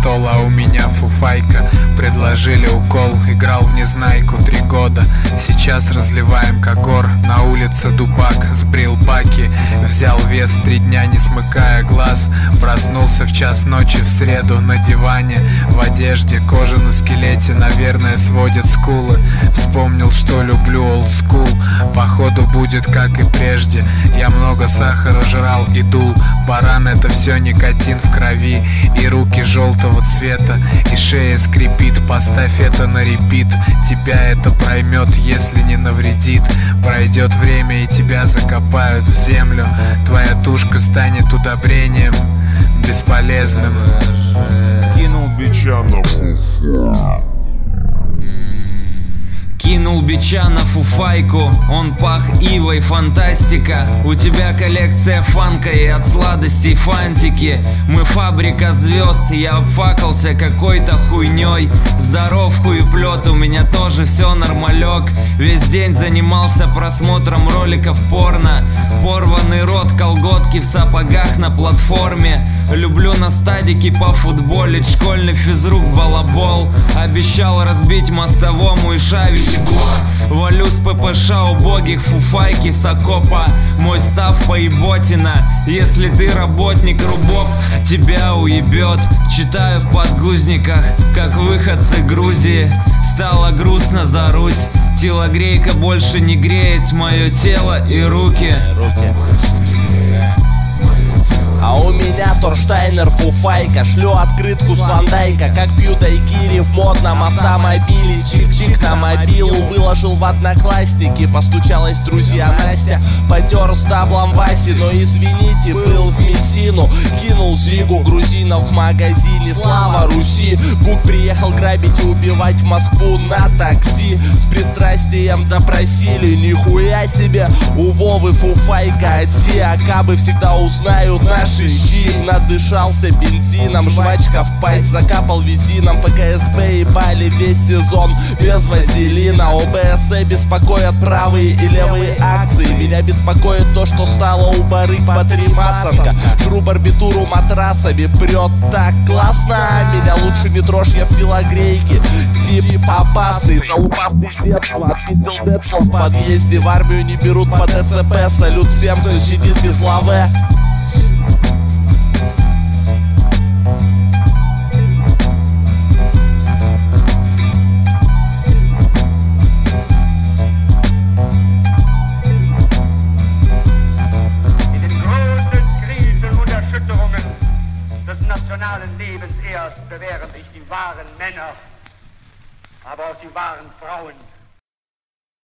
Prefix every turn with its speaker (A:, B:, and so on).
A: стол, а у меня фуфайка. Предложили укол, играл в незнайку 3 года. Сейчас разливаем когор, на улице дубак. Сбрил баки, взял вес 3 дня, не смыкая глаз. Проснулся в час ночи в среду на диване, в одежде, кожа на скелете, наверное, сводит скулы. Вспомнил, что люблю олдскул, походу будет как и прежде. Я много сахара жрал и дул, баран — это все никотин в крови. И руки желтого цвета, и шея скрипит. Поставь это на репит, тебя это проймет, если не навредит. Пройдет время и тебя закопают в землю. Твоя тушка станет удобрением бесполезным.
B: Кинул бича на фуфу.
C: Кинул бича на фуфайку, он пах ивой, фантастика. У тебя коллекция фанка и от сладостей фантики. Мы фабрика звезд, я обфакался какой-то хуйней. Здоров хуеплет, у меня тоже все нормалек. Весь день занимался просмотром роликов порно. Порванный рот, колготки в сапогах на платформе. Люблю на стадике пофутболить, школьный физрук балабол. Обещал разбить мостовому и шавить. Валю с ППШ убогих фуфайки с окопа. Мой став поеботина. Если ты работник рубок, тебя уебет. Читаю в подгузниках, как выходцы Грузии. Стало грустно за Русь. Телогрейка больше не греет мое тело и руки.
D: А у меня Торштайнер фуфайка. Шлю открытку с клондайка, как пью дайкири в модном автомобиле. Чик-чик на мобилу выложил в Одноклассники. Постучалась друзья Настя, потер с даблом Васи. Но извините, был в Мессину. Кинул зигу грузинов в магазине. Слава Руси! Бук приехал грабить и убивать в Москву на такси. С пристрастием допросили, нихуя себе. У Вовы фуфайка от Си. Акабы всегда узнают наши щи. Надышался бензином, жвачка в пайк закапал визином. ФКСБ ебали весь сезон без вазелина. ОБС беспокоят правые и левые акции. Меня беспокоит то, что стало у барыг по 3 мацанка. Жру барбитуру матрасами, прет так классно. Меня лучше не трожь, я в телогрейке. Тип опасный, залупастый с детства. Отпиздил Децла в подъезде. В армию не берут по ДЦП. Салют всем, кто сидит без лаве.
E: Des nationalen Lebens erst bewähren sich die wahren Männer, aber auch die wahren Frauen.